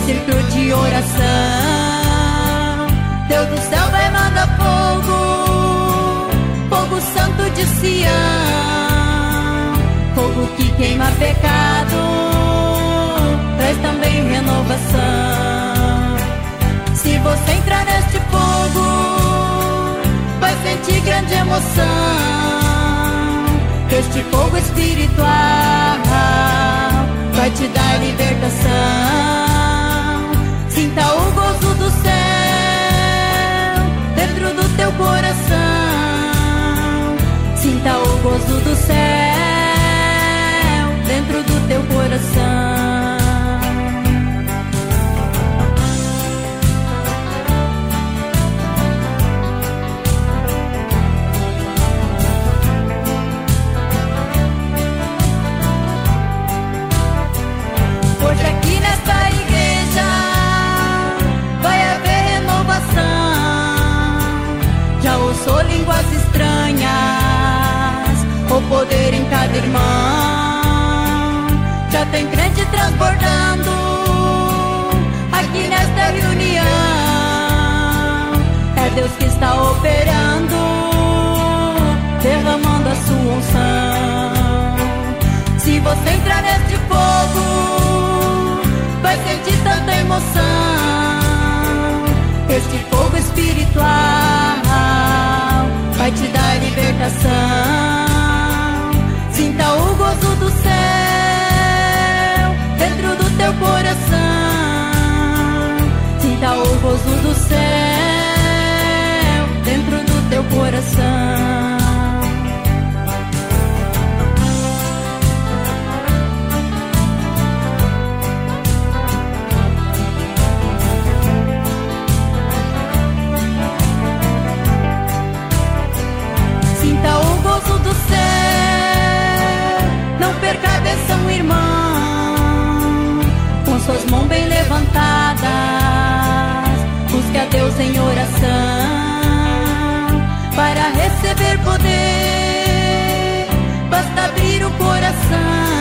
círculo de oração. Deus do céu vai mandar fogo, fogo santo de Sião, fogo que queima pecado, traz também renovação. Se você entrar neste fogo, vai sentir grande emoção. Este fogo espiritual vai te dar libertação. Sinta o gozo do céu dentro do teu coração. Sinta o gozo do céu dentro do teu coração. Hoje aqui nesta igreja vai haver renovação. Já ouçou línguas estranhas, o poder em cada irmão. Já tem crente transbordando aqui nesta reunião. É Deus que está operando, derramando a sua unção. Se você entrar neste fogo, vai sentir tanta emoção. Este fogo espiritual vai te dar libertação. Sinta o gozo do céu dentro do teu coração. Sinta o gozo do céu dentro do teu coração. Sinta o gozo do céu, não perca a atenção, irmão. Com suas mãos bem levantadas, busque a Deus em oração, para receber poder. Basta abrir o coração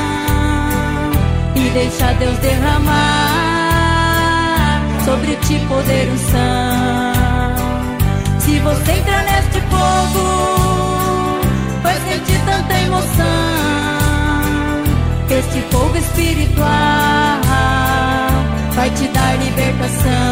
e deixar Deus derramar sobre ti poder, unção. Se você entrar neste fogo, vai sentir tanta emoção. Este fogo espiritual vai te dar libertação.